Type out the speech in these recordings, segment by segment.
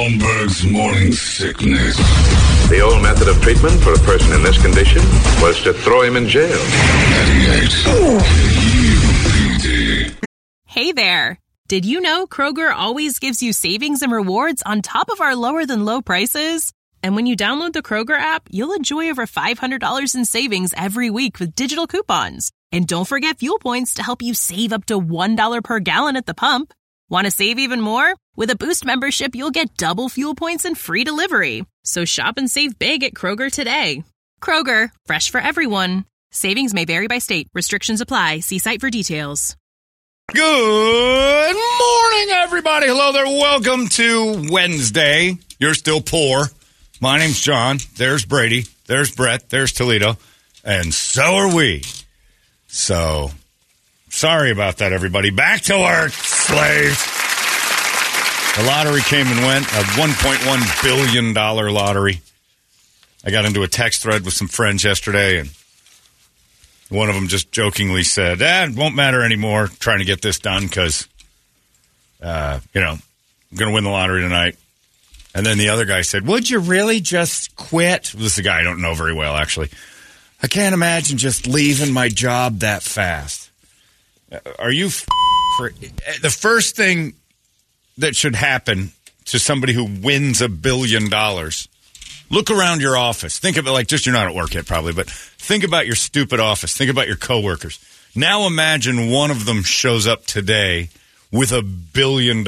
Holmberg's morning sickness. The old method of treatment for a person in this condition was to throw him in jail. 98 KUPD. Hey there. Did you know Kroger always gives you savings and rewards on top of our lower-than-low prices? And when you download the Kroger app, you'll enjoy over $500 in savings every week with digital coupons. And don't forget fuel points to help you save up to $1 per gallon at the pump. Want to save even more? With a Boost membership, you'll get double fuel points and free delivery. So shop and save big at Kroger today. Kroger, fresh for everyone. Savings may vary by state. Restrictions apply. See site for details. Good morning, everybody. Hello there. Welcome to Wednesday. You're still poor. My name's John. There's Brady. There's Brett. There's Toledo. And so are we. So, sorry about that, everybody. Back to work, slaves. The lottery came and went. A $1.1 billion lottery. I got into a text thread with some friends yesterday, and one of them just jokingly said, it won't matter anymore trying to get this done because, I'm going to win the lottery tonight. And then the other guy said, would you really just quit? This is a guy I don't know very well, actually. I can't imagine just leaving my job that fast. Are you the first thing that should happen to somebody who wins $1 billion? Look around your office. Think of it like you're not at work yet probably, but think about your stupid office. Think about your coworkers. Now imagine one of them shows up today with $1 billion.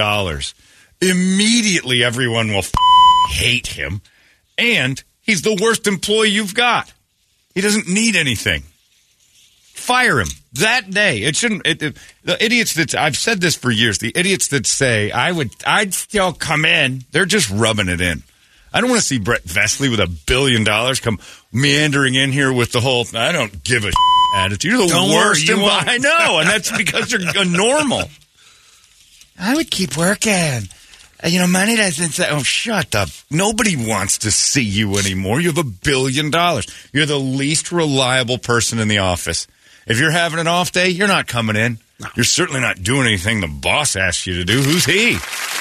Immediately everyone will hate him, and he's the worst employee you've got. He doesn't need anything. Fire him that day. It shouldn't. The idiots that I've said this for years. The idiots that say I'd still come in. They're just rubbing it in. I don't want to see Brett Vesley with $1 billion come meandering in here with the whole I don't give a attitude. You're the worst. I know, and that's because you're normal. I would keep working. Money doesn't say, oh, shut up. Nobody wants to see you anymore. You have $1 billion. You're the least reliable person in the office. If you're having an off day, you're not coming in. No. You're certainly not doing anything the boss asks you to do. Who's he?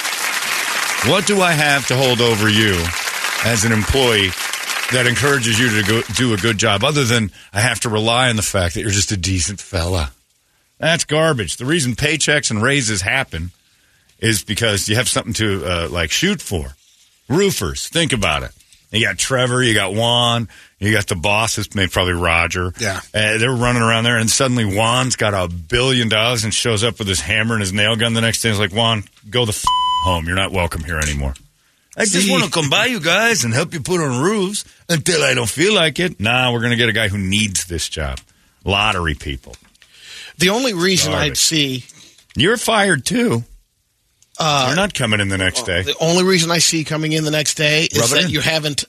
What do I have to hold over you as an employee that encourages you to do a good job other than I have to rely on the fact that you're just a decent fella? That's garbage. The reason paychecks and raises happen is because you have something to, shoot for. Roofers, think about it. You got Trevor, you got Juan, you got the bosses, maybe probably Roger. Yeah. They're running around there, and suddenly Juan's got $1 billion and shows up with his hammer and his nail gun the next day. He's like, Juan, go the home. You're not welcome here anymore. I just want to come by you guys and help you put on roofs until I don't feel like it. Nah, we're going to get a guy who needs this job. Lottery people. The only reason I'd see... You're fired, too. You're not coming in the next day. The only reason I see coming in the next day is that you haven't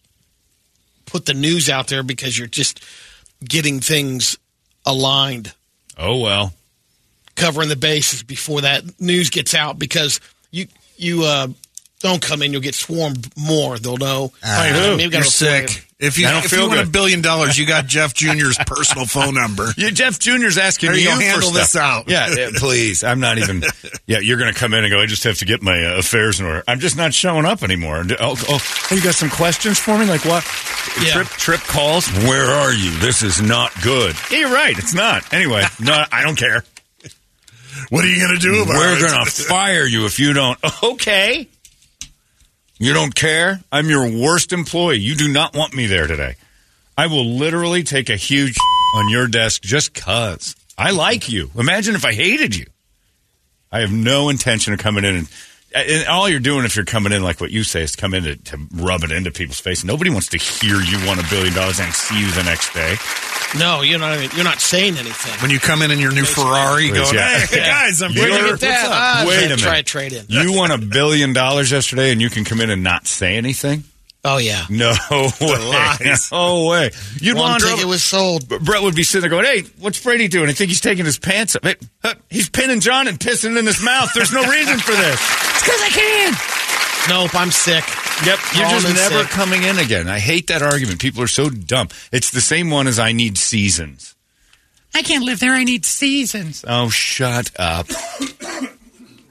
put the news out there because you're just getting things aligned. Oh, well. Covering the bases before that news gets out because you don't come in, you'll get swarmed more. They'll know. You're sick. If you want $1 billion, you got Jeff Jr.'s personal phone number. Yeah, Jeff Jr.'s asking you to handle this out. Yeah, please. I'm not even. Yeah, you're going to come in and go, I just have to get my affairs in order. I'm just not showing up anymore. Oh, you got some questions for me? Like what? Yeah. Trip calls? Where are you? This is not good. Yeah, you're right. It's not. Anyway, no, I don't care. What are you going to do about it? We're going to fire you if you don't. Okay. You don't care? I'm your worst employee. You do not want me there today. I will literally take a huge on your desk just because. I like you. Imagine if I hated you. I have no intention of coming in. And all you're doing if you're coming in, like what you say, is come in to rub it into people's face. Nobody wants to hear you won $1 billion and see you the next day. No, you're not saying anything. When you come in your new Ferrari, going, hey, guys, I'm bringing it that. Wait a minute. Try a trade-in. You won $1 billion yesterday, and you can come in and not say anything? Oh, yeah. No way. No way. You'd One ticket was sold. Brett would be sitting there going, hey, what's Brady doing? I think he's taking his pants up. Hey, he's pinning John and pissing in his mouth. There's no reason for this. It's because I can. Nope, I'm sick. Yep, you're just never coming in again. I hate that argument. People are so dumb. It's the same one as I need seasons. I can't live there. I need seasons. Oh, shut up.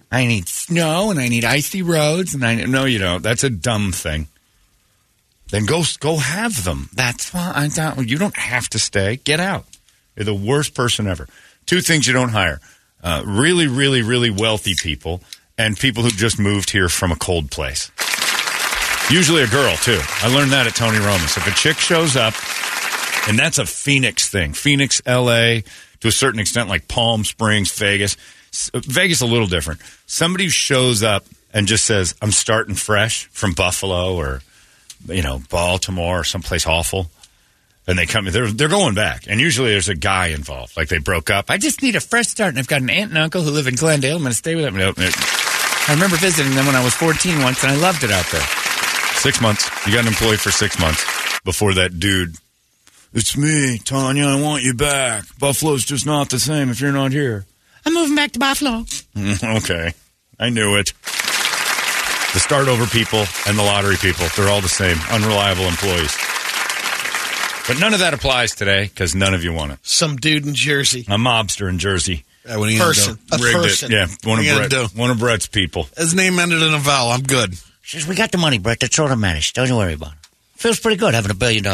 I need snow and I need icy roads. And no, you don't. That's a dumb thing. Then go have them. That's fine. You don't have to stay. Get out. You're the worst person ever. 2 things you don't hire. Really, really, really wealthy people and people who just moved here from a cold place. Usually a girl, too. I learned that at Tony Roma's. If a chick shows up, and that's a Phoenix thing. Phoenix, L.A., to a certain extent, like Palm Springs, Vegas. Vegas a little different. Somebody shows up and just says, I'm starting fresh from Buffalo or, Baltimore or someplace awful. And they come, they're going back. And usually there's a guy involved. Like they broke up. I just need a fresh start. And I've got an aunt and uncle who live in Glendale. I'm going to stay with them. I remember visiting them when I was 14 once, and I loved it out there. 6 months. You got an employee for 6 months before that dude. It's me, Tanya. I want you back. Buffalo's just not the same if you're not here. I'm moving back to Buffalo. Okay. I knew it. The start over people and the lottery people, they're all the same. Unreliable employees. But none of that applies today because none of you want it. Some dude in Jersey. A mobster in Jersey. Yeah, what are you person. A rigged person. It. Yeah, one of Brett's people. His name ended in a vowel. I'm good. She says, we got the money, Brett. That's all that matters. Don't you worry about it. Feels pretty good having $1 billion.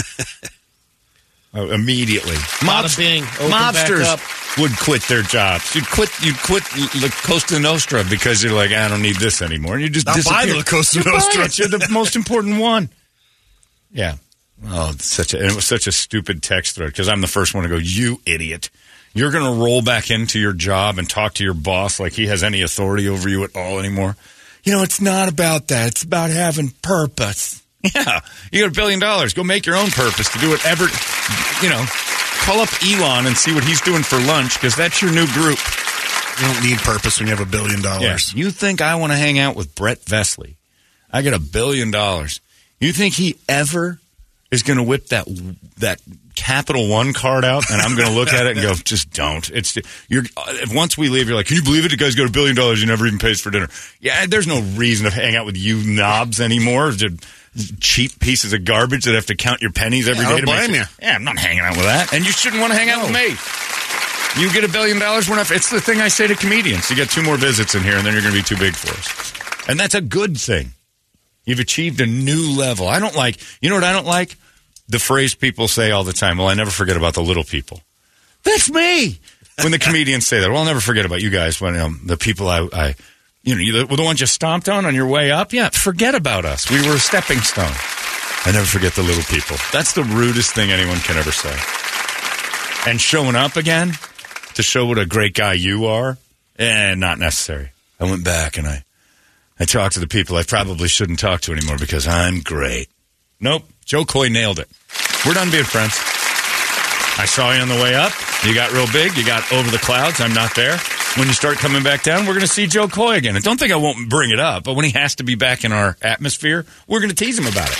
Immediately. Mobsters would quit their jobs. You'd quit La Costa Nostra because you're like, I don't need this anymore. And you just disappear. Buy the La Costa Nostra. You're the most important one. Yeah. Oh, it was such a stupid text thread because I'm the first one to go, you idiot. You're going to roll back into your job and talk to your boss like he has any authority over you at all anymore. It's not about that. It's about having purpose. Yeah. You got $1 billion. Go make your own purpose to do whatever, call up Elon and see what he's doing for lunch because that's your new group. You don't need purpose when you have $1 billion. Yeah. You think I want to hang out with Brett Vesley? I got $1 billion. You think he ever is going to whip that Capital One card out, and I'm going to look at it and go, just don't. Once we leave, you're like, can you believe it? The guy's got $1 billion. He never even pays for dinner. Yeah, there's no reason to hang out with you knobs anymore. Cheap pieces of garbage that have to count your pennies every day to blame you. Yeah, I'm not hanging out with that. And you shouldn't want to hang out with me. You get $1 billion. It's the thing I say to comedians. You get 2 more visits in here, and then you're going to be too big for us. And that's a good thing. You've achieved a new level. I don't like, you know what I don't like? The phrase people say all the time, well, I never forget about the little people. That's me. When the comedians say that, well, I'll never forget about you guys when the people the ones you stomped on your way up. Yeah, forget about us. We were a stepping stone. I never forget the little people. That's the rudest thing anyone can ever say. And showing up again to show what a great guy you are, not necessary. I went back and I talked to the people I probably shouldn't talk to anymore because I'm great. Nope. Joe Coy nailed it. We're done being friends. I saw you on the way up. You got real big. You got over the clouds. I'm not there. When you start coming back down, we're going to see Joe Coy again. And don't think I won't bring it up, but when he has to be back in our atmosphere, we're going to tease him about it.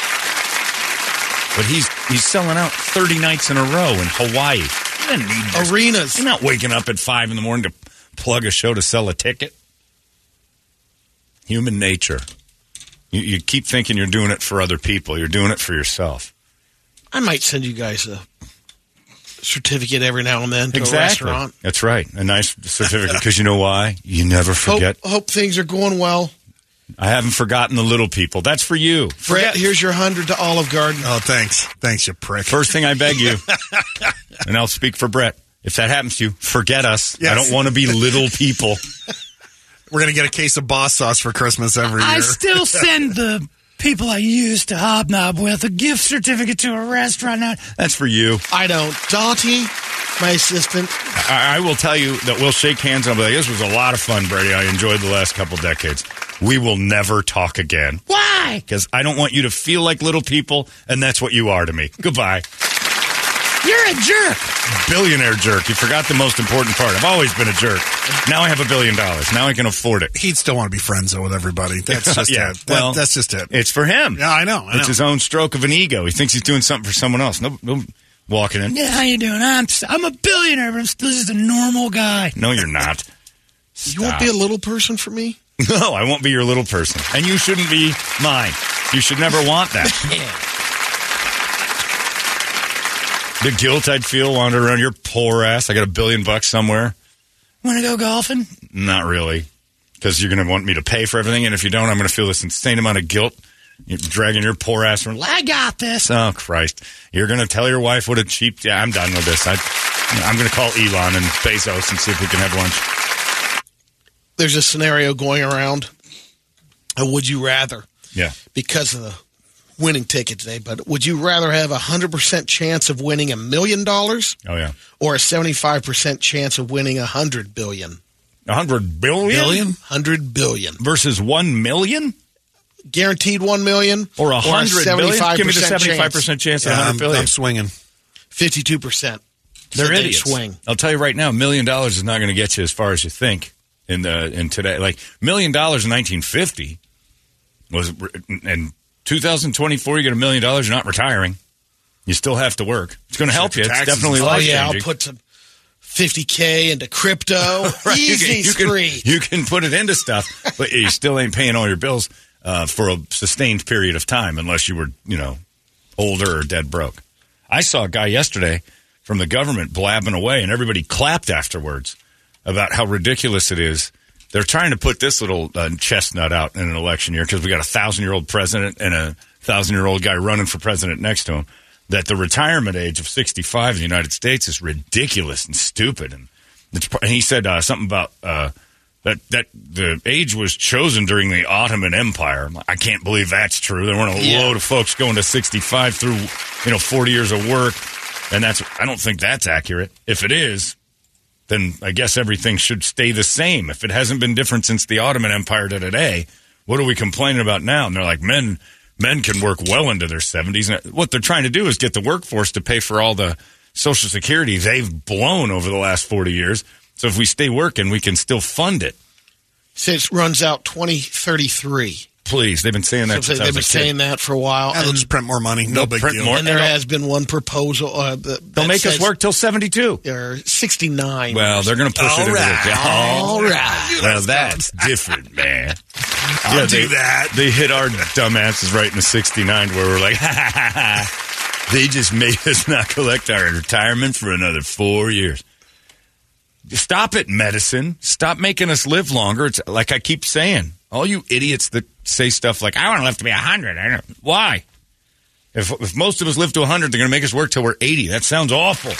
But he's selling out 30 nights in a row in Hawaii. He doesn't need this. Arenas. He's not waking up at 5 in the morning to plug a show to sell a ticket. Human nature. You keep thinking you're doing it for other people. You're doing it for yourself. I might send you guys a certificate every now and then to a restaurant. That's right. A nice certificate because you know why? You never forget. Hope things are going well. I haven't forgotten the little people. That's for you. Brett, here's your 100 to Olive Garden. Oh, thanks. Thanks, you prick. First thing I beg you, and I'll speak for Brett, if that happens to you, forget us. Yes. I don't want to be little people. We're going to get a case of boss sauce for Christmas every year. I still send the people I used to hobnob with a gift certificate to a restaurant. Now. That's for you. I don't. Dottie, my assistant. I will tell you that we'll shake hands and I'll be like, this was a lot of fun, Brady. I enjoyed the last couple decades. We will never talk again. Why? Because I don't want you to feel like little people, and that's what you are to me. Goodbye. You're a jerk. Billionaire jerk. You forgot the most important part. I've always been a jerk. Now I have $1 billion. Now I can afford it. He'd still want to be friends, though, with everybody. That's just it. That's just it. It's for him. Yeah, I know. It's his own stroke of an ego. He thinks he's doing something for someone else. No walking in. Yeah, how you doing? I'm a billionaire, but I'm still just a normal guy. No, you're not. You won't be a little person for me? No, I won't be your little person. And you shouldn't be mine. You should never want that. Yeah. The guilt I'd feel wandering around your poor ass. I got $1 billion somewhere. Want to go golfing? Not really. because you're going to want me to pay for everything. And if you don't, I'm going to feel this insane amount of guilt. You're dragging your poor ass around. I got this. Oh, Christ. You're going to tell your wife what a cheap... Yeah, I'm done with this. I'm going to call Elon and Bezos and see if we can have lunch. There's a scenario going around. Would you rather? Yeah. Because of the winning ticket today, but would you rather have a 100% chance of winning $1 million? Oh, yeah. Or a 75% chance of winning $100 billion? 100 billion? 100 billion. Versus 1 million? Guaranteed 1 million? Or 100 billion? Give me the 75% chance of 100 billion. I'm swinging. 52%. They're idiots. Swing. I'll tell you right now, $1 million is not going to get you as far as you think in today. Like, $1 million in 1950 was, in 2024, you get $1 million, you're not retiring. You still have to work. It's going to help you. It's definitely life-changing. Oh, yeah, I'll put some 50K into crypto. Right. Easy, free. You can put it into stuff, but you still ain't paying all your bills for a sustained period of time unless you were, older or dead broke. I saw a guy yesterday from the government blabbing away, and everybody clapped afterwards about how ridiculous it is. They're trying to put this little chestnut out in an election year because we got a 1,000-year-old president and a 1,000-year-old guy running for president next to him, that the retirement age of 65 in the United States is ridiculous and stupid. And he said something about that the age was chosen during the Ottoman Empire. I can't believe that's true. There weren't a load of folks going to 65 through 40 years of work, and I don't think that's accurate. If it is, then I guess everything should stay the same. If it hasn't been different since the Ottoman Empire to today, what are we complaining about now? And they're like, men can work well into their 70s. And what they're trying to do is get the workforce to pay for all the Social Security they've blown over the last 40 years. So if we stay working, we can still fund it. So it runs out 2033. Please, they've been saying that since I was a kid. They've been saying that for a while. They'll just print more money. No big deal. And there has been one proposal. They'll make us work till 72. Or 69. Well, they're going to push it into the... All right. Well, that's different, man. I'll do that. They hit our dumbasses right in the 69 where we're like, they just made us not collect our retirement for another 4 years. Stop it, medicine. Stop making us live longer. It's like I keep saying. All you idiots that say stuff like, I want to live to be 100. Why? If most of us live to 100, they're going to make us work till we're 80. That sounds awful.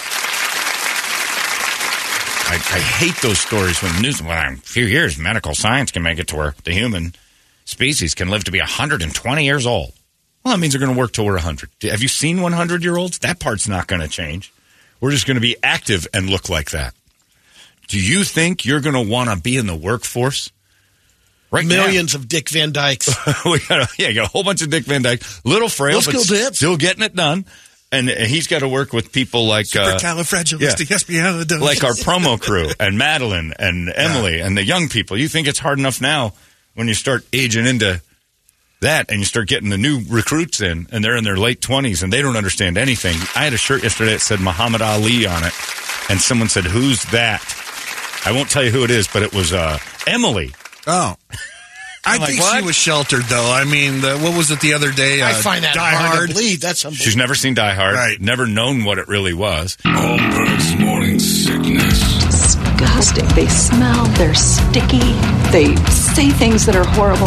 I hate those stories when the news, in a few years, medical science can make it to where the human species can live to be 120 years old. Well, that means they're going to work till we're 100. Have you seen 100-year-olds? That part's not going to change. We're just going to be active and look like that. Do you think you're going to want to be in the workforce? Right Millions of Dick Van Dykes. You got a whole bunch of Dick Van Dyke. Little frail, but still getting it done. And he's got to work with people like... Supercalifragilisticexpialidocious. Like our promo crew and Madeline and Emily and the young people. You think it's hard enough now when you start aging into that and you start getting the new recruits in and they're in their late 20s and they don't understand anything. I had a shirt yesterday that said Muhammad Ali on it. And someone said, who's that? I won't tell you who it is, but it was Emily. Oh. I think she was sheltered, though. I mean, what was it the other day? I find that hard to believe. That's unbelievable. She's never seen Die Hard. Right. Never known what it really was. Holmberg's Morning Sickness. Disgusting. They smell. They're sticky. They say things that are horrible.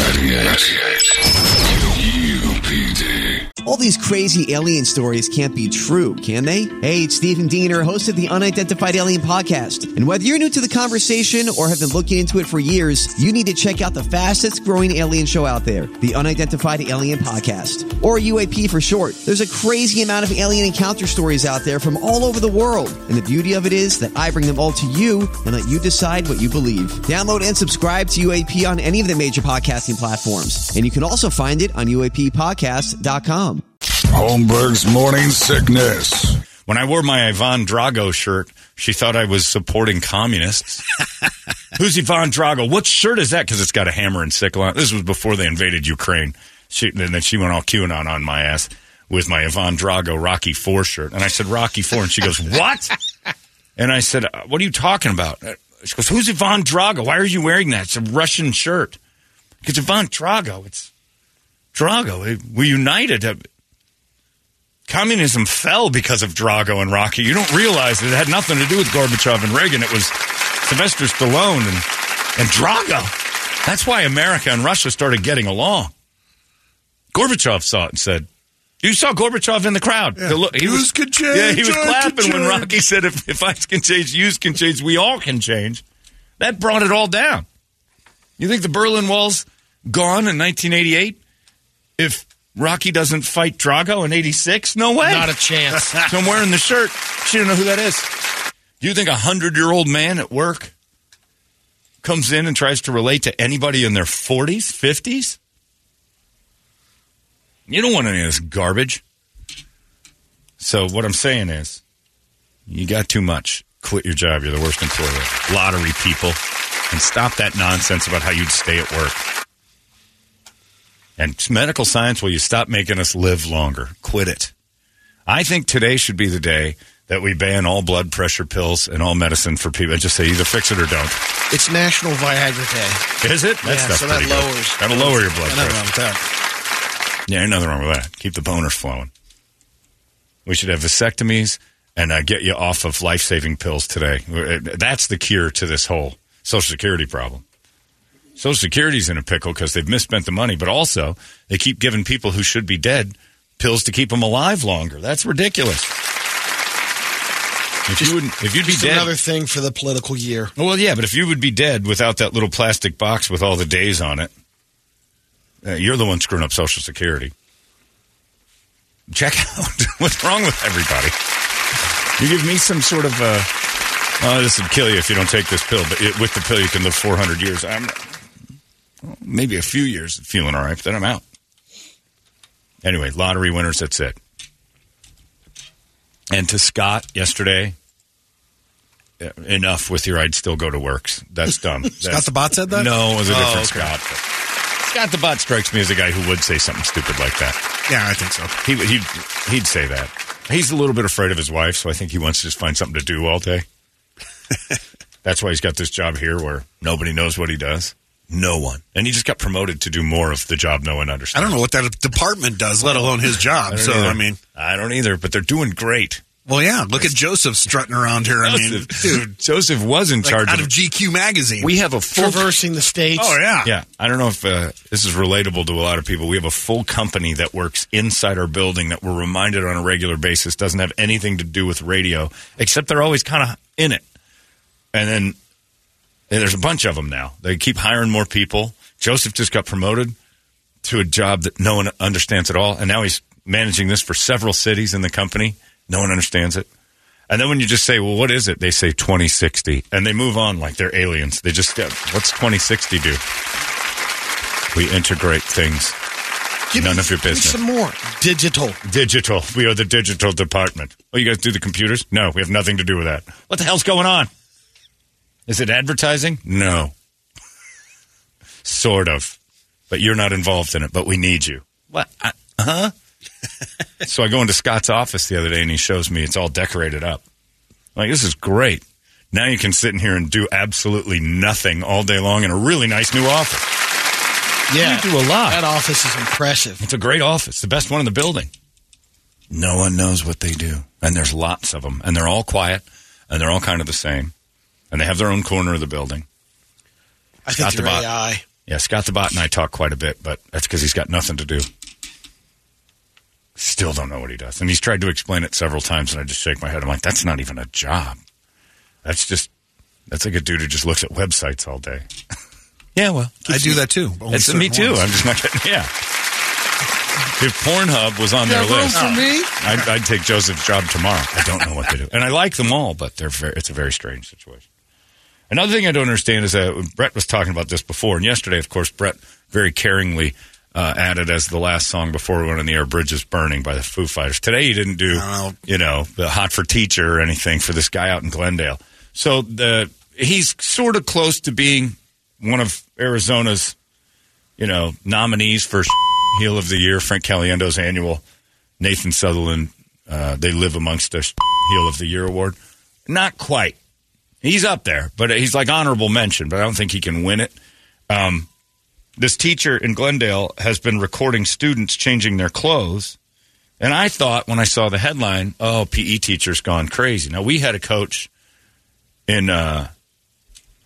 98 UPD. All these crazy alien stories can't be true, can they? Hey, it's Stephen Diener, host of the Unidentified Alien Podcast. And whether you're new to the conversation or have been looking into it for years, you need to check out the fastest growing alien show out there, the Unidentified Alien Podcast, or UAP for short. There's a crazy amount of alien encounter stories out there from all over the world. And the beauty of it is that I bring them all to you and let you decide what you believe. Download and subscribe to UAP on any of the major podcasting platforms. And you can also find it on UAPpodcast.com. Holmberg's Morning Sickness. When I wore my Ivan Drago shirt, she thought I was supporting communists. Who's Ivan Drago? What shirt is that? Because it's got a hammer and sickle on it. This was before they invaded Ukraine. And then she went all QAnon on my ass with my Ivan Drago Rocky IV shirt. And I said, Rocky IV. And she goes, what? And I said, what are you talking about? She goes, who's Ivan Drago? Why are you wearing that? It's a Russian shirt. Because Ivan Drago, it's Drago. We united. Communism fell because of Drago and Rocky. You don't realize it had nothing to do with Gorbachev and Reagan. It was Sylvester Stallone and And Drago. That's why America and Russia started getting along. Gorbachev saw it and said, you saw Gorbachev in the crowd. Yeah. He was clapping when Rocky said, if I can change, you can change, we all can change. That brought it all down. You think the Berlin Wall's gone in 1988? If Rocky doesn't fight Drago in 86? No way. Not a chance. So I'm wearing the shirt. She didn't know who that is. Do you think a 100-year-old man at work comes in and tries to relate to anybody in their 40s, 50s? You don't want any of this garbage. So what I'm saying is, you got too much. Quit your job. You're the worst employer. Lottery people. And stop that nonsense about how you'd stay at work. And medical science, will you stop making us live longer? Quit it. I think today should be the day that we ban all blood pressure pills and all medicine for people. And just say either fix it or don't. It's National Viagra Day. Is it? That stuff's so that pretty lowers. Good. That'll lower your blood pressure. Nothing wrong with that. Yeah, ain't nothing wrong with that. Keep the boners flowing. We should have vasectomies and get you off of life-saving pills today. That's the cure to this whole Social Security problem. Social Security's in a pickle because they've misspent the money, but also they keep giving people who should be dead pills to keep them alive longer. That's ridiculous. If you'd be dead, another thing for the political year. Well, yeah, but if you would be dead without that little plastic box with all the days on it, you're the one screwing up Social Security. Check out what's wrong with everybody. You give me some sort of, this would kill you if you don't take this pill, but with the pill you can live 400 years. Maybe a few years feeling all right, but then I'm out. Anyway, lottery winners, that's it. And to Scott yesterday, enough with your I'd still go to works. That's dumb. Scott the Bot said that? No, it was a different Scott. But Scott the Bot strikes me as a guy who would say something stupid like that. Yeah, I think so. He'd say that. He's a little bit afraid of his wife, so I think he wants to just find something to do all day. That's why he's got this job here where nobody knows what he does. No one. And he just got promoted to do more of the job no one understands. I don't know what that department does, let alone his job. I don't either, but they're doing great. Well, yeah, look at Joseph strutting around here. Dude. Joseph was in charge out of GQ magazine. We have a full traversing the states. Oh, yeah. Yeah. I don't know if this is relatable to a lot of people. We have a full company that works inside our building that we're reminded on a regular basis doesn't have anything to do with radio, except they're always kind of in it. And then there's a bunch of them now. They keep hiring more people. Joseph just got promoted to a job that no one understands at all, and now he's managing this for several cities in the company. No one understands it. And then when you just say, well, what is it? They say 2060. And they move on like they're aliens. They just, what's 2060 do? We integrate things. None of your business. Give me some more. Digital. Digital. We are the digital department. Oh, you guys do the computers? No, we have nothing to do with that. What the hell's going on? Is it advertising? No. Sort of. But you're not involved in it, but we need you. What? Huh? So I go into Scott's office the other day, and he shows me it's all decorated up. I'm like, this is great. Now you can sit in here and do absolutely nothing all day long in a really nice new office. Yeah. You do a lot. That office is impressive. It's a great office. The best one in the building. No one knows what they do. And there's lots of them. And they're all quiet. And they're all kind of the same. And they have their own corner of the building. I think they're AI. Yeah, Scott the Bot and I talk quite a bit, but that's because he's got nothing to do. Still don't know what he does. And he's tried to explain it several times, and I just shake my head. I'm like, that's not even a job. That's like a dude who just looks at websites all day. Yeah, well. I do that too. It's me too. I'm just not getting, yeah. If Pornhub was on their list, for me? I'd take Joseph's job tomorrow. I don't know what to do. And I like them all, but it's a very strange situation. Another thing I don't understand is that Brett was talking about this before, and yesterday, of course, Brett very caringly added as the last song before we went on the air, Bridges Burning by the Foo Fighters. Today he didn't do, the Hot for Teacher or anything for this guy out in Glendale. So he's sort of close to being one of Arizona's, nominees for Heel of the Year, Frank Caliendo's annual Nathan Sutherland, They Live Amongst Us Heel of the Year award. Not quite. He's up there, but he's like honorable mention, but I don't think he can win it. This teacher in Glendale has been recording students changing their clothes. And I thought when I saw the headline, PE teacher's gone crazy. Now, we had a coach in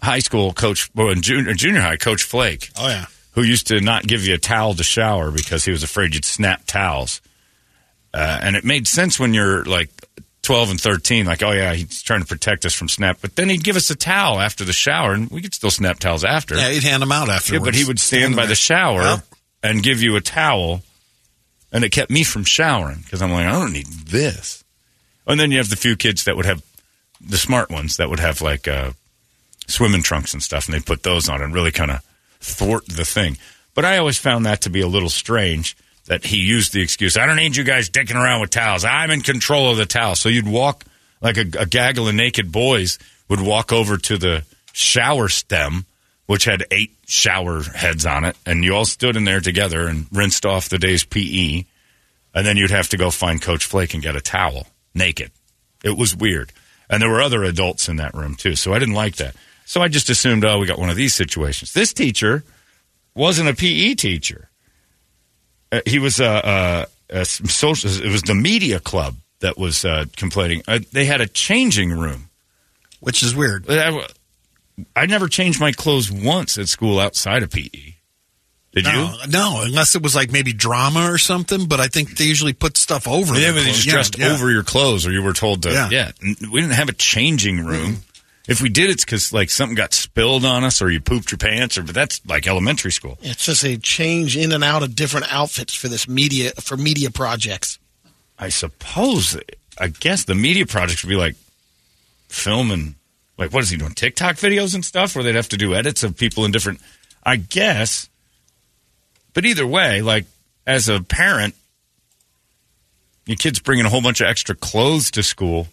high school coach, well, in junior high, Coach Flake. Oh, yeah. Who used to not give you a towel to shower because he was afraid you'd snap towels. And it made sense when you're like 12 and 13, like, oh, yeah, he's trying to protect us from snap. But then he'd give us a towel after the shower, and we could still snap towels after. Yeah, he'd hand them out afterwards. Yeah, but he would stand by the shower and give you a towel, and it kept me from showering because I'm like, I don't need this. And then you have the few kids that would have, the smart ones, that would have like swimming trunks and stuff, and they'd put those on and really kind of thwart the thing. But I always found that to be a little strange. That he used the excuse, I don't need you guys dicking around with towels. I'm in control of the towel. So you'd walk, like a gaggle of naked boys would walk over to the shower stem, which had 8 shower heads on it, and you all stood in there together and rinsed off the day's PE, and then you'd have to go find Coach Flake and get a towel, naked. It was weird. And there were other adults in that room, too, so I didn't like that. So I just assumed, we got one of these situations. This teacher wasn't a PE teacher. He was a social. It was the media club that was complaining. They had a changing room, which is weird. I never changed my clothes once at school outside of PE. Did you? No, unless it was like maybe drama or something. But I think they usually put stuff over. Yeah, they just dressed over your clothes, or you were told to. Yeah, we didn't have a changing room. Mm-hmm. If we did, it's because like something got spilled on us, or you pooped your pants, but that's like elementary school. It's just a change in and out of different outfits for this media projects. I suppose. I guess the media projects would be like filming, like what is he doing? TikTok videos and stuff, where they'd have to do edits of people in different. I guess. But either way, like as a parent, your kid's bringing a whole bunch of extra clothes to school.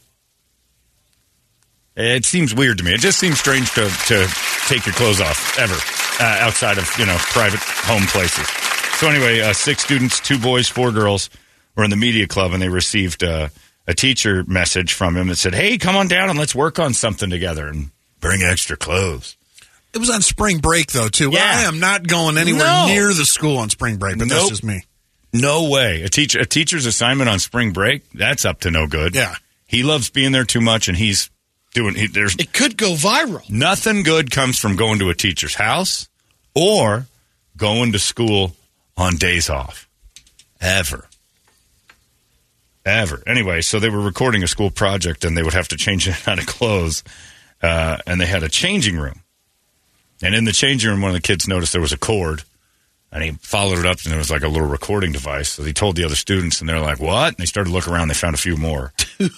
It seems weird to me. It just seems strange to take your clothes off, ever, outside of, private home places. So anyway, 6 students, 2 boys, 4 girls were in the media club, and they received a teacher message from him that said, hey, come on down and let's work on something together and bring extra clothes. It was on spring break, though, too. Yeah. I am not going anywhere near the school on spring break, but that's just me. No way. A teacher's assignment on spring break, that's up to no good. Yeah. He loves being there too much, and he's it could go viral. Nothing good comes from going to a teacher's house or going to school on days off. Ever. Anyway, so they were recording a school project, and they would have to change out of clothes, and they had a changing room. And in the changing room, one of the kids noticed there was a cord, and he followed it up, and there was like a little recording device. So he told the other students, and they're like, what? And they started looking around. They found a few more.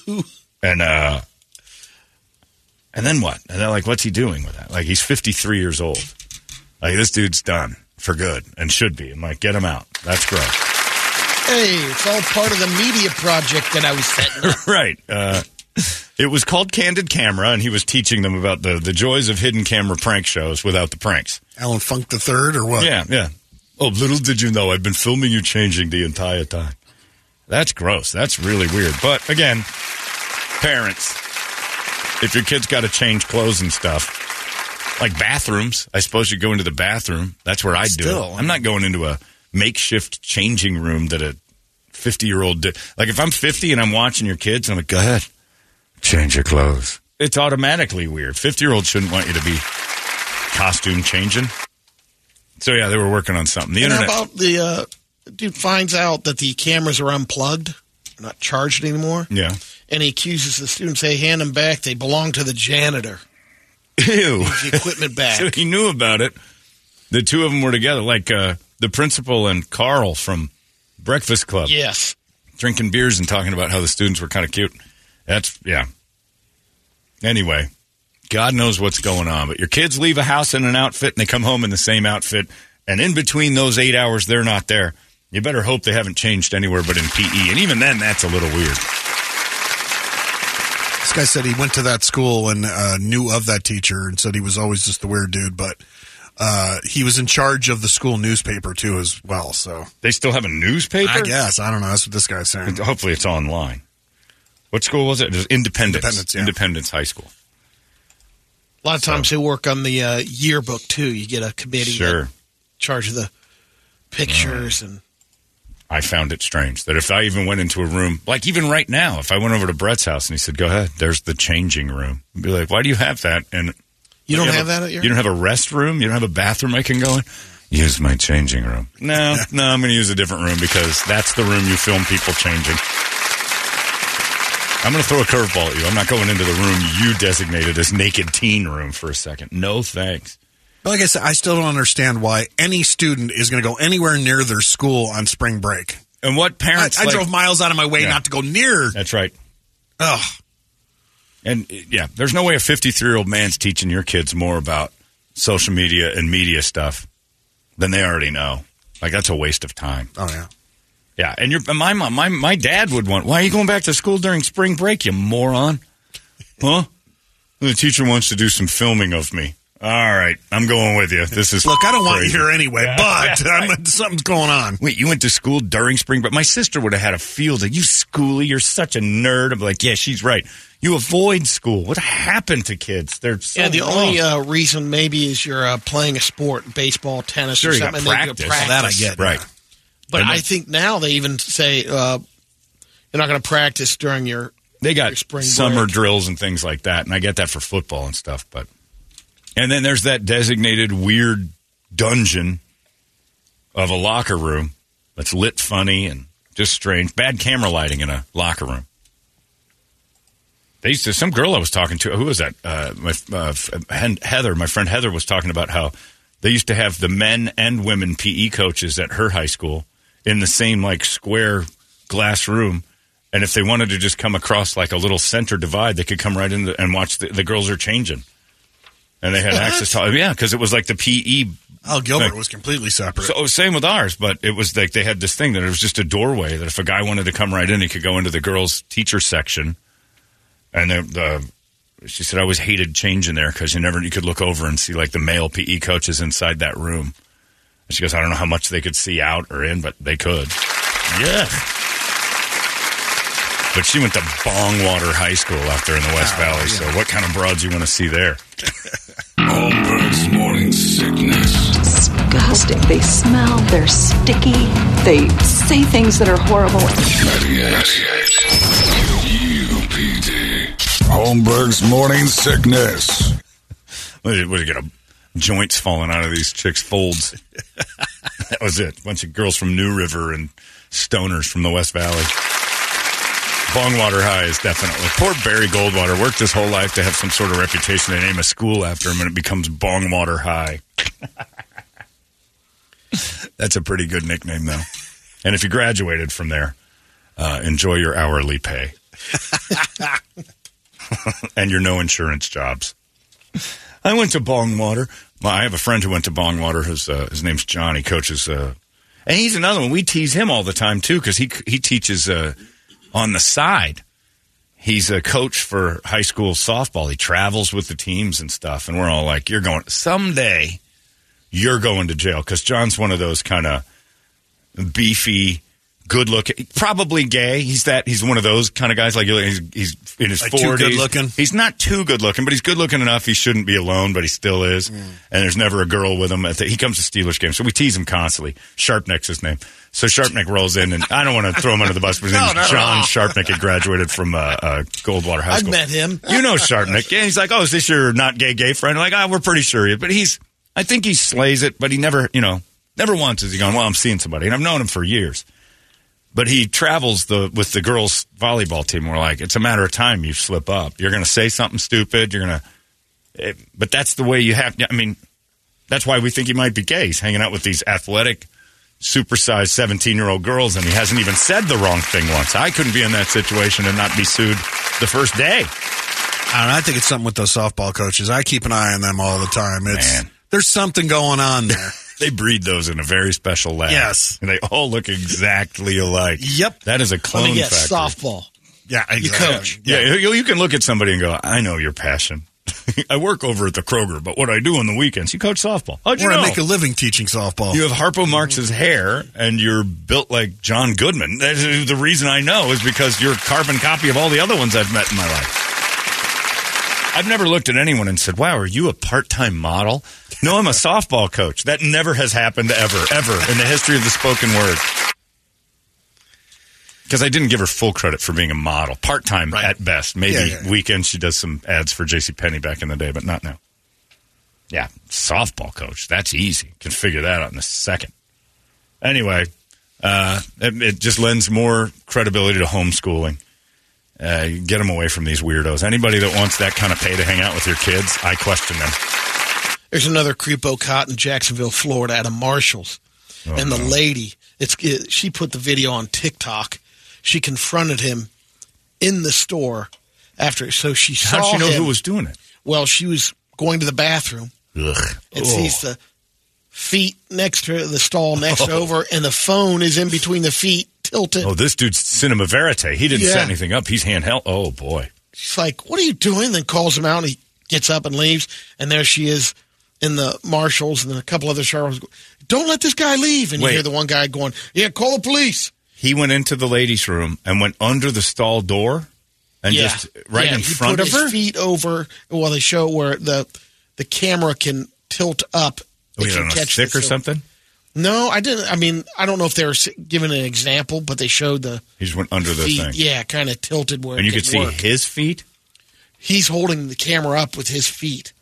And then what? And they're like, what's he doing with that? Like, he's 53 years old. Like, this dude's done for good and should be. I'm like, get him out. That's gross. Hey, it's all part of the media project that I was setting up. Right. It was called Candid Camera, and he was teaching them about the joys of hidden camera prank shows without the pranks. Alan Funk the Third or what? Yeah. Oh, little did you know, I've been filming you changing the entire time. That's gross. That's really weird. But, again, parents, if your kid's got to change clothes and stuff, like bathrooms, I suppose you go into the bathroom. That's where I'd do it. I'm not going into a makeshift changing room that a 50-year-old did. Like, if I'm 50 and I'm watching your kids, I'm like, go ahead, change your clothes. It's automatically weird. 50-year-olds shouldn't want you to be costume changing. So, yeah, they were working on something. The internet. How about the dude finds out that the cameras are unplugged, not charged anymore? Yeah. And he accuses the students, hey, hand them back. They belong to the janitor. Ew. The equipment back. So he knew about it. The two of them were together, like the principal and Carl from Breakfast Club. Yes. Drinking beers and talking about how the students were kind of cute. Yeah. Anyway, God knows what's going on. But your kids leave a house in an outfit, and they come home in the same outfit. And in between those 8 hours, they're not there. You better hope they haven't changed anywhere but in PE. And even then, that's a little weird. This guy said he went to that school and knew of that teacher and said he was always just the weird dude, but he was in charge of the school newspaper, too, as well. So they still have a newspaper? I guess. I don't know. That's what this guy's saying. Hopefully it's online. What school was it? It was Independence. Independence High School. A lot of times they work on the yearbook, too. You get a committee in charge of the pictures and... I found it strange that if I even went into a room, like even right now, if I went over to Brett's house and he said, go ahead, there's the changing room. I'd be like, why do you have that? And You don't have that at your... You don't have a restroom? You don't have a bathroom I can go in? Use my changing room. No, I'm going to use a different room because that's the room you film people changing. I'm going to throw a curveball at you. I'm not going into the room you designated as naked teen room for a second. No thanks. Like I said, I still don't understand why any student is going to go anywhere near their school on spring break. And what parents... I drove miles out of my way not to go near. That's right. Ugh. And, there's no way a 53-year-old man's teaching your kids more about social media and media stuff than they already know. Like, that's a waste of time. Oh, yeah. Yeah, and my dad would want, why are you going back to school during spring break, you moron? Huh? The teacher wants to do some filming of me. All right, I'm going with you. This is Look, I don't want crazy. you here anyway, but something's going on. Wait, you went to school during spring break? My sister would have had a field day. You schooly, you're such a nerd. I'm like, yeah, she's right. You avoid school. What happened to kids? They're so the wrong. only reason maybe is you're playing a sport, baseball, tennis, or something. You got and practice. practice. That I get. Right. But I think now they even say you're not going to practice during your They got spring summer break. drills and things like that, and I get that for football and stuff. But and then there's that designated weird dungeon of a locker room that's lit funny and just strange. Bad camera lighting in a locker room. They used to, some girl I was talking to, who was that? Heather, my friend Heather was talking about how they used to have the men and women PE coaches at her high school in the same like square glass room. And if they wanted to just come across like a little center divide, they could come right in and watch the girls are changing. And they had access to, because it was like the PE. Oh, Gilbert was completely separate. So same with ours, but it was like they had this thing that it was just a doorway that if a guy wanted to come right in, he could go into the girls' teacher section. And she said, I always hated changing there because you could look over and see like the male PE coaches inside that room. And she goes, I don't know how much they could see out or in, but they could. Yeah. But she went to Bongwater High School out there in the West Valley, so what kind of broads you want to see there? Holmberg's Morning Sickness. Disgusting. They smell. They're sticky. They say things that are horrible. 98. UPD. Holmberg's Morning Sickness. What did you get? Joints falling out of these chicks' folds. That was it. A bunch of girls from New River and stoners from the West Valley. Bongwater High is definitely. Poor Barry Goldwater worked his whole life to have some sort of reputation. They name a school after him, and it becomes Bongwater High. That's a pretty good nickname, though. And if you graduated from there, enjoy your hourly pay. And your no insurance jobs. I went to Bongwater. I have a friend who went to Bongwater. His name's John. He coaches. And he's another one. We tease him all the time, too, because he teaches on the side. He's a coach for high school softball. He travels with the teams and stuff. And we're all like, someday you're going to jail. Because John's one of those kind of beefy, good-looking, probably gay. He's one of those kind of guys. Like he's in his 40s. Too good-looking? He's not too good-looking, but he's good-looking enough. He shouldn't be alone, but he still is. And there's never a girl with him. He comes to Steelers games, so we tease him constantly. Sharpneck's his name. So Sharpneck rolls in, and I don't want to throw him under the bus, but his name is John Sharpneck. He graduated from Goldwater High School. I've met him. You know Sharpneck. Yeah, he's like, oh, is this your not gay friend? I'm like, we're pretty sure. But I think he slays it, but he never once has he gone, well, I'm seeing somebody. And I've known him for years. But he travels with the girls' volleyball team. We're like, it's a matter of time you slip up. You're going to say something stupid. But that's the way you have. I mean, that's why we think he might be gay. He's hanging out with these athletic, supersized 17-year-old girls, and he hasn't even said the wrong thing once. I couldn't be in that situation and not be sued the first day. I don't know. I think it's something with those softball coaches. I keep an eye on them all the time. There's something going on there. They breed those in a very special lab. Yes. And they all look exactly alike. Yep. That is a clone Let me guess, factory. softball. Yeah, exactly. You coach. Yeah, you can look at somebody and go, I know your passion. I work over at the Kroger, but what I do on the weekends, you coach softball. How'd you know? I make a living teaching softball. You have Harpo Marx's hair, and you're built like John Goodman. The reason I know is because you're a carbon copy of all the other ones I've met in my life. I've never looked at anyone and said, wow, are you a part-time model? No, I'm a softball coach. That never has happened ever in the history of the spoken word. Because I didn't give her full credit for being a model. Part-time at best. Maybe weekends she does some ads for JCPenney back in the day, but not now. Yeah, softball coach. That's easy. Can figure that out in a second. Anyway, it just lends more credibility to homeschooling. Get them away from these weirdos. Anybody that wants that kind of pay to hang out with your kids, I question them. There's another creepo caught in Jacksonville, Florida at a Marshall's. And the lady, she put the video on TikTok. She confronted him in the store after. So she saw him. How'd she know who was doing it? Well, she was going to the bathroom. Ugh. And sees the feet next to the stall next over, and the phone is in between the feet, tilted. Oh, this dude's cinema verite. He didn't set anything up. He's handheld. Oh, boy. She's like, what are you doing? Then calls him out, and he gets up and leaves. And there she is in the Marshalls, and then a couple other sheriffs go, don't let this guy leave. And you hear the one guy going, yeah, call the police. He went into the ladies' room and went under the stall door and just right in front of her? He put his feet over, well, they show where the camera can tilt up. Oh, on a stick or something? No, I didn't. I mean, I don't know if they were giving an example, but they showed the He just went under the feet. thing. Yeah, kind of tilted where and you could see work. His feet? He's holding the camera up with his feet.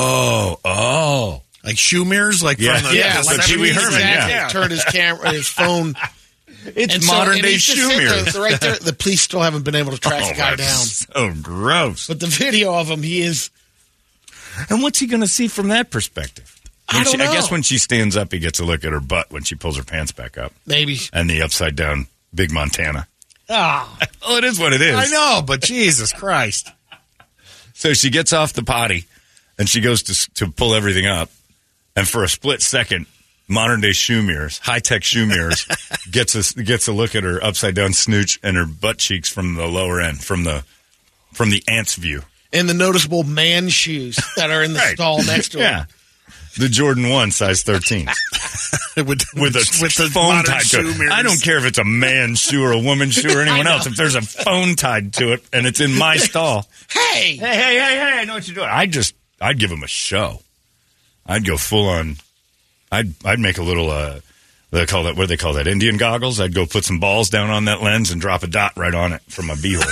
Oh. Like shoe mirrors? Like from the like Pee Wee Herman, exactly. Turned his camera, his phone. It's modern-day shoe mirrors. Right there. The police still haven't been able to track the guy down. So gross. But the video of him, he is... And what's he going to see from that perspective? I don't know. I guess when she stands up, he gets a look at her butt when she pulls her pants back up. Maybe. And the upside-down Big Montana. Oh. Well, it is what it is. I know, but Jesus Christ. So she gets off the potty, and she goes to pull everything up. And for a split second, modern-day shoe mirrors, high-tech shoe mirrors, gets a look at her upside-down snooch and her butt cheeks from the lower end, from the ant's view. And the noticeable man shoes that are in the stall next to him. Yeah. The Jordan 1, size 13. with the phone tied to it. I don't care if it's a man's shoe or a woman's shoe or anyone else. If there's a phone tied to it and it's in my stall. Hey, I know what you're doing. I'd give him a show. I'd go full on. I'd make a little, what do they call that? Indian goggles. I'd go put some balls down on that lens and drop a dot right on it from my beehole.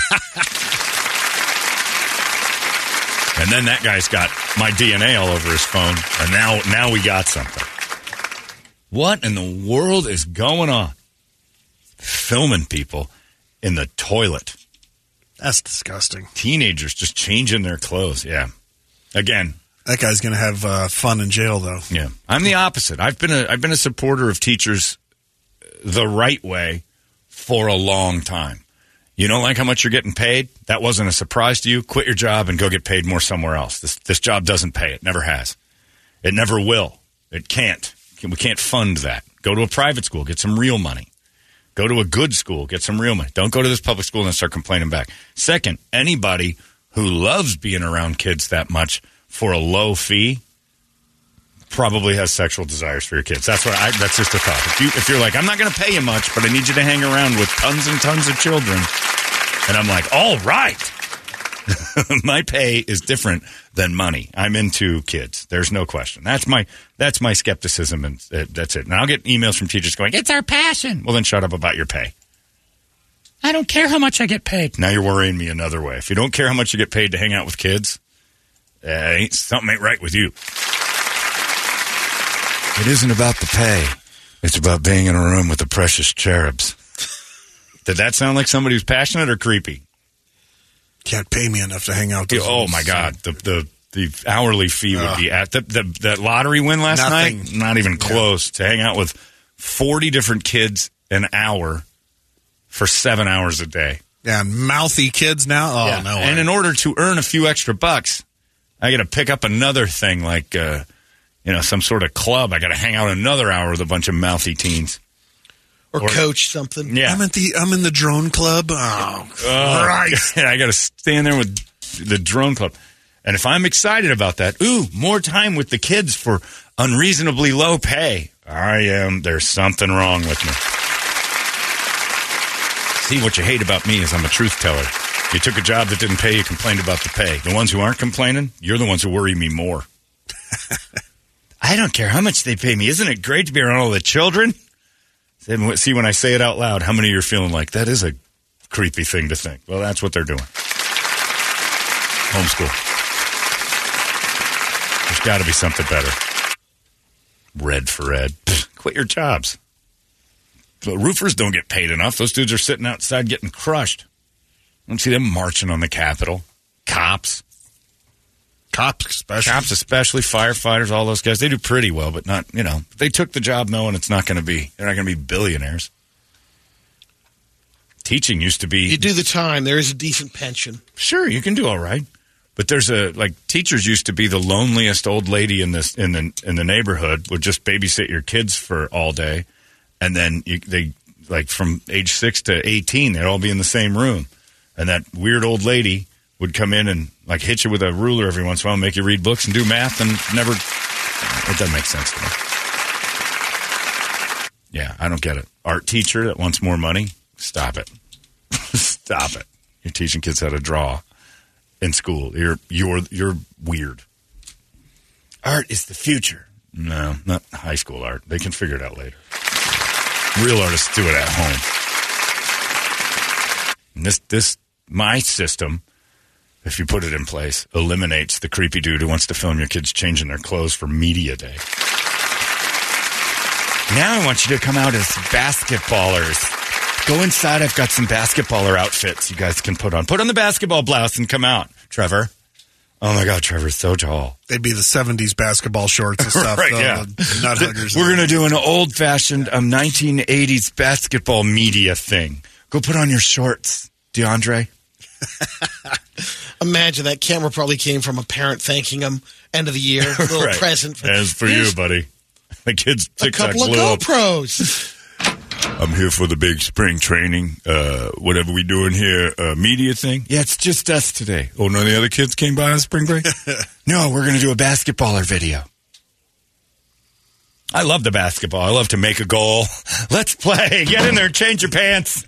And then that guy's got my DNA all over his phone, and now we got something. What in the world is going on? Filming people in the toilet. That's disgusting. Teenagers just changing their clothes. Yeah. Again. That guy's going to have fun in jail, though. Yeah. I'm the opposite. I've been a supporter of teachers the right way for a long time. You don't like how much you're getting paid? That wasn't a surprise to you? Quit your job and go get paid more somewhere else. This job doesn't pay. It never has. It never will. It can't. We can't fund that. Go to a private school. Get some real money. Go to a good school. Get some real money. Don't go to this public school and start complaining back. Second, anybody who loves being around kids that much for a low fee probably has sexual desires for your kids. That's just a thought. If you're like, I'm not going to pay you much, but I need you to hang around with tons and tons of children. And I'm like, all right. My pay is different than money. I'm into kids. There's no question. That's my skepticism, and that's it. And I'll get emails from teachers going, it's our passion. Well, then shut up about your pay. I don't care how much I get paid. Now you're worrying me another way. If you don't care how much you get paid to hang out with kids, something ain't right with you. It isn't about the pay. It's about being in a room with the precious cherubs. Did that sound like somebody who's passionate or creepy? Can't pay me enough to hang out. Oh, my God. The hourly fee would be at the lottery win last night? Not even close. To hang out with 40 different kids an hour for 7 hours a day. Yeah, and mouthy kids now? Oh, yeah. No way. And in order to earn a few extra bucks, I got to pick up another thing like, some sort of club. I got to hang out another hour with a bunch of mouthy teens. Or coach something. Yeah. I'm in the drone club. Oh, Christ. I got to stand there with the drone club. And if I'm excited about that, more time with the kids for unreasonably low pay. I am. There's something wrong with me. See, what you hate about me is I'm a truth teller. You took a job that didn't pay, you complained about the pay. The ones who aren't complaining, you're the ones who worry me more. I don't care how much they pay me. Isn't it great to be around all the children? See, when I say it out loud, how many of you are feeling like that is a creepy thing to think? Well, that's what they're doing. Homeschool. There's got to be something better. Red for Ed. Quit your jobs. But roofers don't get paid enough. Those dudes are sitting outside getting crushed. I don't see them marching on the Capitol. Cops especially, firefighters, all those guys. They do pretty well, but not, they took the job knowing they're not going to be billionaires. Teaching used to be. You do the time, there is a decent pension. Sure, you can do all right. But there's teachers used to be the loneliest old lady in the neighborhood, would just babysit your kids for all day. And then they from age 6 to 18, they'd all be in the same room. And that weird old lady would come in and hit you with a ruler every once in a while and make you read books and do math and never. It doesn't make sense to me. Yeah, I don't get it. Art teacher that wants more money, stop it. Stop it. You're teaching kids how to draw in school. You're weird. Art is the future. No, not high school art. They can figure it out later. Real artists do it at home. And this my system, if you put it in place, eliminates the creepy dude who wants to film your kids changing their clothes for media day. Now I want you to come out as basketballers. Go inside. I've got some basketballer outfits you guys can put on. Put on the basketball blouse and come out, Trevor. Oh, my God, Trevor's so tall. They'd be the 70s basketball shorts and stuff. Right, yeah. Nut huggers. We're going to do an old-fashioned 1980s basketball media thing. Go put on your shorts, DeAndre. Imagine that camera probably came from a parent thanking him end of the year. A little right. present. As for you, buddy. The kids TikTok a couple of GoPros. I'm here for the big spring training. Whatever we doing here, media thing. Yeah, it's just us today. Oh, none of the other kids came by on spring break? No, we're going to do a basketballer video. I love the basketball. I love to make a goal. Let's play. Get in there and change your pants.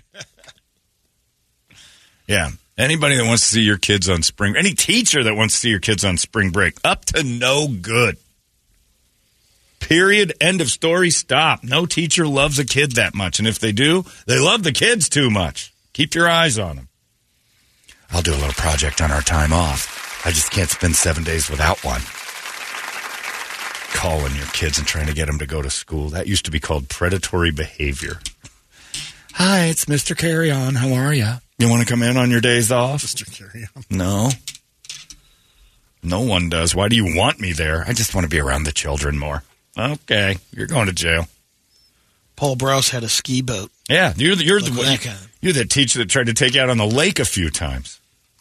Yeah. Anybody that wants to see your kids on any teacher that wants to see your kids on spring break, up to no good. Period. End of story. Stop. No teacher loves a kid that much. And if they do, they love the kids too much. Keep your eyes on them. I'll do a little project on our time off. I just can't spend 7 days without one. Calling your kids and trying to get them to go to school. That used to be called predatory behavior. Hi, it's Mr. Carry-On. How are you? You want to come in on your days off? Mr. Carry-On. No. No one does. Why do you want me there? I just want to be around the children more. Okay, you're going to jail. Paul Browse had a ski boat. Yeah, you're the teacher that tried to take you out on the lake a few times.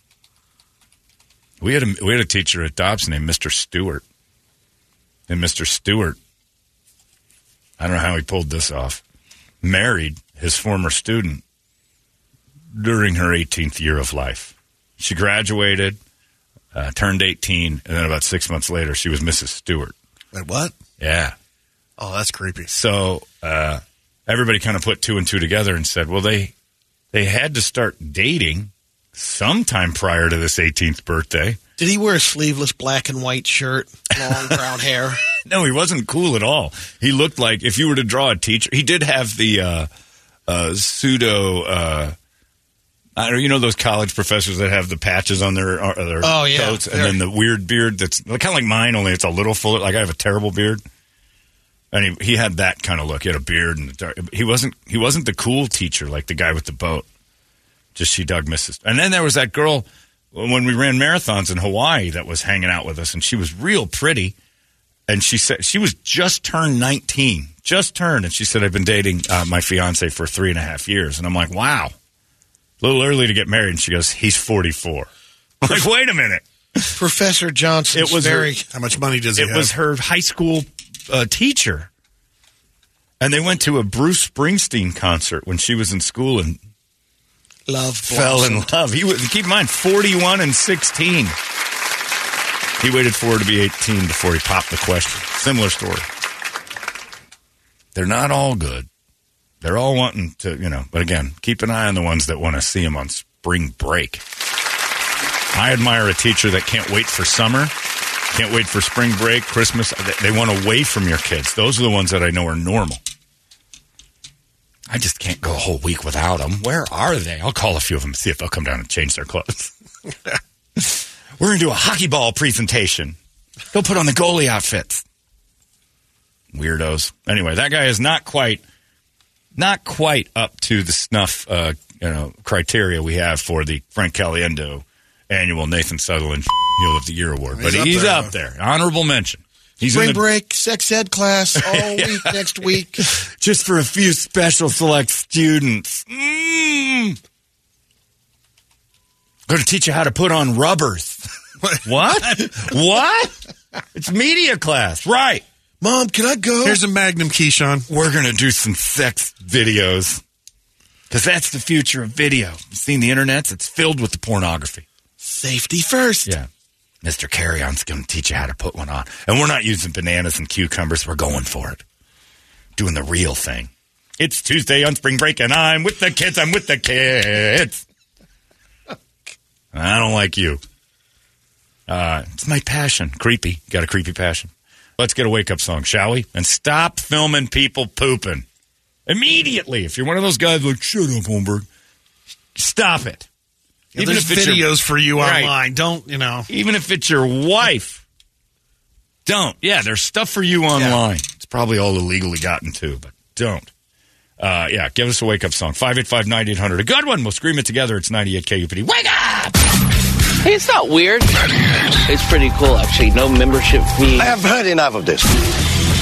We had a teacher at Dobson named Mr. Stewart. And Mr. Stewart, I don't know how he pulled this off, married his former student during her 18th year of life. She graduated, turned 18, and then about 6 months later, she was Mrs. Stewart. Wait, what? Yeah. Oh, that's creepy. So everybody kind of put two and two together and said, well, they had to start dating sometime prior to this 18th birthday. Did he wear a sleeveless black and white shirt, long brown hair? No, he wasn't cool at all. He looked like, if you were to draw a teacher, he did have the pseudo... those college professors that have the patches on their coats, and then the weird beard that's kind of like mine, only it's a little fuller. Like I have a terrible beard, and he had that kind of look. He had a beard, and he wasn't the cool teacher like the guy with the boat. Just she dug Mrs. And then there was that girl when we ran marathons in Hawaii that was hanging out with us, and she was real pretty. And she said she was just turned 19, and she said, I've been dating my fiance for 3.5 years, and I'm like, wow. A little early to get married, and she goes, he's 44. I'm like, wait a minute. Professor Johnson. How much money does he have? It was her high school teacher. And they went to a Bruce Springsteen concert when she was in school and fell in love. He was, keep in mind, 41 and 16. He waited for her to be 18 before he popped the question. Similar story. They're not all good. They're all wanting to, but again, keep an eye on the ones that want to see him on spring break. I admire a teacher that can't wait for summer, can't wait for spring break, Christmas. They want away from your kids. Those are the ones that I know are normal. I just can't go a whole week without them. Where are they? I'll call a few of them, see if they'll come down and change their clothes. We're going to do a hockey ball presentation. Go put on the goalie outfits. Weirdos. Anyway, that guy is not quite up to the snuff criteria we have for the Frank Caliendo annual Nathan Sutherland Heel of the Year award. But he's up there. Honorable mention. He's Spring break, sex ed class all week next week. Just for a few special select students. Going to teach you how to put on rubbers. What? What? It's media class. Right. Mom, can I go? Here's a Magnum, Keyshawn. We're going to do some sex videos. Because that's the future of video. You've seen the internet? It's filled with the pornography. Safety first. Yeah. Mr. Carry-On's going to teach you how to put one on. And we're not using bananas and cucumbers. We're going for it. Doing the real thing. It's Tuesday on spring break, and I'm with the kids. I'm with the kids. I don't like you. It's my passion. Creepy. Got a creepy passion. Let's get a wake-up song, shall we? And stop filming people pooping. Immediately. If you're one of those guys like, shut up, Holmberg. Stop it. Yeah, even if it's videos for you online. Don't, Even if it's your wife. Don't. Yeah, there's stuff for you online. Yeah. It's probably all illegally gotten too, but don't. Give us a wake-up song. 585-9800. A good one. We'll scream it together. It's 98 KUPD. Wake up! Hey, it's not weird. It's pretty cool, actually. No membership fee. I have heard enough of this.